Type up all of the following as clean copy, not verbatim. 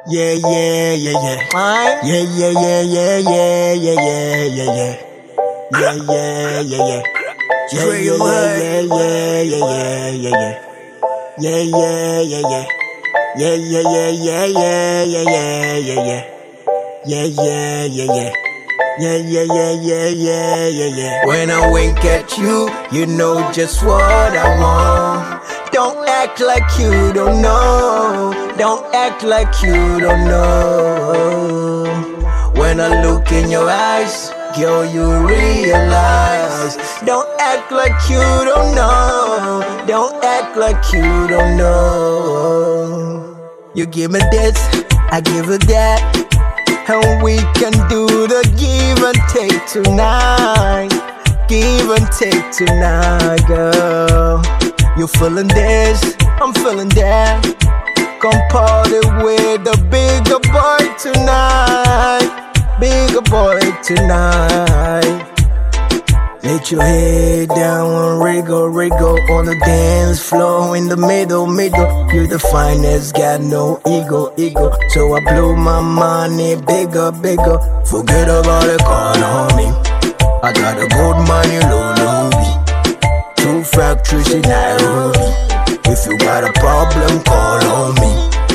Yeah, yeah, yeah, yeah. Yeah, yeah, yeah, yeah, yeah, yeah, yeah, yeah, yeah. Yeah, yeah, yeah, yeah. Yeah, yeah, yeah, yeah, yeah, yeah, yeah. Yeah, yeah, yeah, yeah. Yeah, yeah, yeah, yeah, yeah, yeah, yeah, yeah, yeah. Yeah, yeah, yeah, yeah. Yeah, yeah, yeah, yeah, yeah, yeah, yeah. When I wink at you, you know just what I want. Don't act like you don't know. Don't act like you don't know. When I look in your eyes, girl, you realize. Don't act like you don't know. Don't act like you don't know. You give me this, I give you that. And we can do the give and take tonight. Give and take tonight, girl. You feeling this, I'm feeling that. Come party with the bigger boy tonight. Bigger boy tonight. Let your head down and wriggle, wriggle on the dance floor in the middle, middle. You the finest, got no ego, ego. So I blew my money bigger, bigger. Forget about the call on me. I got a good money, Lulubi. 2 factories in Nairobi. If you got a problem, call on me.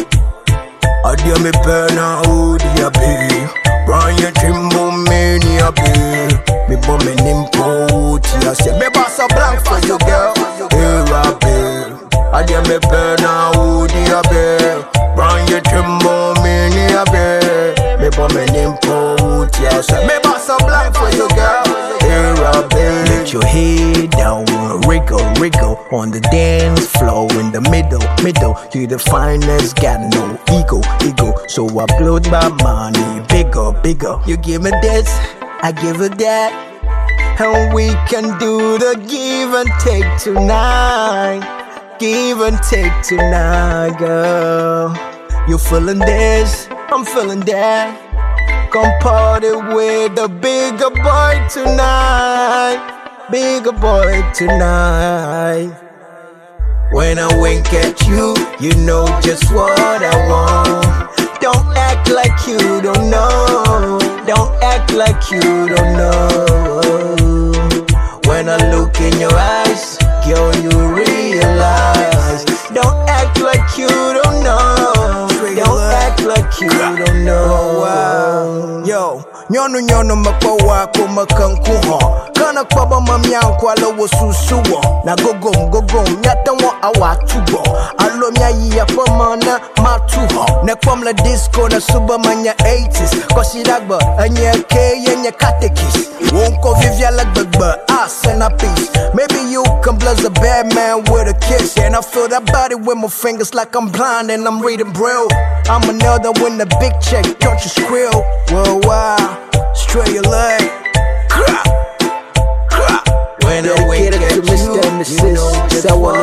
I dear me burner, who dia be? Brian Timbo, mania be. Me bum me nimpo, I say me boss a blank for you, girl. Here I be. I dear me burner, who dia be? Brian Timbo, mania be. Me bum me nimpo, I say me boss a blank for you, girl. Here I be. Let your head down, wriggle, wriggle on the dance floor in the middle, middle. You the finest, got no ego, ego. So I blew my money bigger, bigger. You give me this, I give you that. And we can do the give and take tonight. Give and take tonight, girl. You feeling this, I'm feeling that. Come party with the bigger boy tonight. Bigger boy tonight. When I wink at you, you know just what I want. Don't act like you don't know. Don't act like you don't know. When I look in your eyes, girl, you realize. Don't act like you don't know. Don't act like you don't know. Yo, nyono makwawa kumakanku ho. Kana kwaba mamyankwa lo susuwo. Na gogom nyatanwa awatubo. Alo myayi ya pamana matuho. Ne kwamla disco na subamanya 80s. Kosidagba anye ke yenye katekis. Wonko vivya lagbagba ass and a piece. Maybe you can bless a bad man with a kiss. And I feel that body with my fingers like I'm blind and I'm reading braille. I'm another win the big check, don't you squeal. Worldwide, straight your leg. When I wake up, you know